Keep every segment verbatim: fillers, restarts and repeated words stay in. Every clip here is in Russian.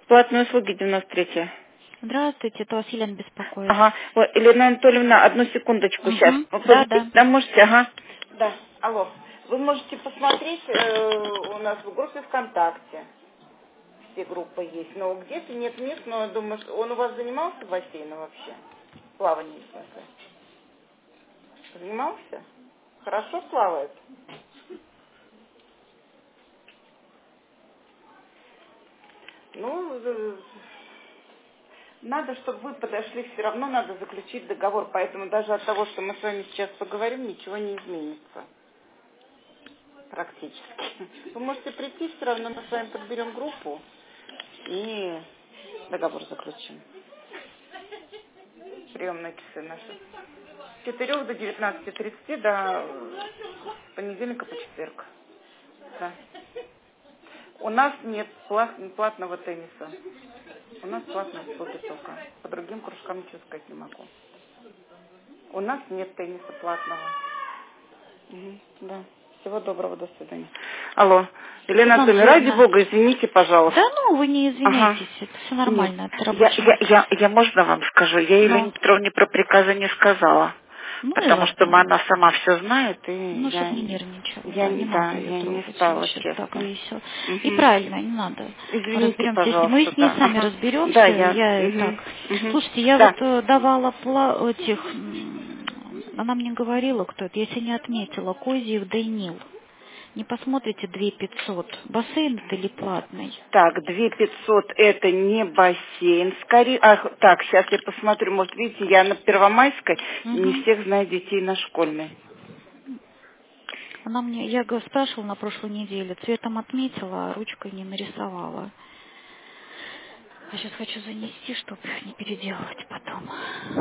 Платные услуги девяносто три. Здравствуйте, это вас Елена беспокоит. Ага. Вот, Елена Анатольевна, одну секундочку сейчас. Угу. Вы Да, позвоните, да. да, можете, ага. Да, алло. Вы можете посмотреть, э, у нас в группе ВКонтакте все группы есть. Но где-то нет мест, но я думаю, что он у вас занимался бассейном вообще? Плаванием, в смысле? Занимался? Хорошо плавает? Ну, э, надо, чтобы вы подошли, все равно надо заключить договор, поэтому даже от того, что мы с вами сейчас поговорим, ничего не изменится. Практически. Вы можете прийти, все равно мы с вами подберем группу и договор заключим. Приемные часы наши. С четырёх до девятнадцати тридцати, до с понедельника по четверг. Да. У нас нет плат- платного тенниса. У нас платные услуги только. По другим кружкам ничего сказать не могу. У нас нет тенниса платного. Мгм, да. Всего доброго, до свидания. Алло. Елена Светлана Анатольевна, ради Сергеевна. бога, извините, Да пожалуйста. ну, вы не Ага. извиняйтесь, это все Нет. нормально, это Я, рабочий. я, я, я можно вам скажу? Я Елене Ну, Петровне про приказы не сказала. ну и Потому что ладно. она сама все знает, и Ну, я, чтоб не нервничала, я, да, не да, надо ее я не трогать, я стала, сейчас так честно. весело. И Угу. правильно, не надо. Извините, Разберемся, если мы пожалуйста, с ней да. сами Ага. Да, разберемся, я... я и так. Угу. Угу. Слушайте, я вот Да. э, давала пла- этих, м, она мне говорила, кто это, я себе не отметила, Козьев Данил. Не посмотрите две пятьсот. Бассейн это или платный? Так, две пятьсот это не бассейн, скорее... Ах, так, сейчас я посмотрю, может, видите, я на Первомайской, не Угу. всех знаю детей на школьной. Она мне, я го- спрашивала на прошлой неделе, цветом отметила, а ручкой не нарисовала. Я сейчас хочу занести, чтобы не переделывать потом.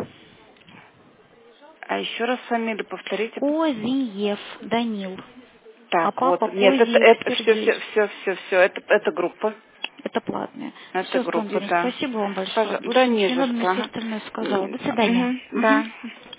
А еще раз фамилию повторите. Козиев Данил. А Так, вот, папа нет, это, Козиев это все, Сергей. все, все, все, все, это, это группа. Это платное. Это Все, Светлана группа, Юрьевна, да. спасибо вам большое. Пожа- Больше Да ничего не не за надо, мне что. Ага. все остальное сказала. До свидания. Мгм, Мгм. да.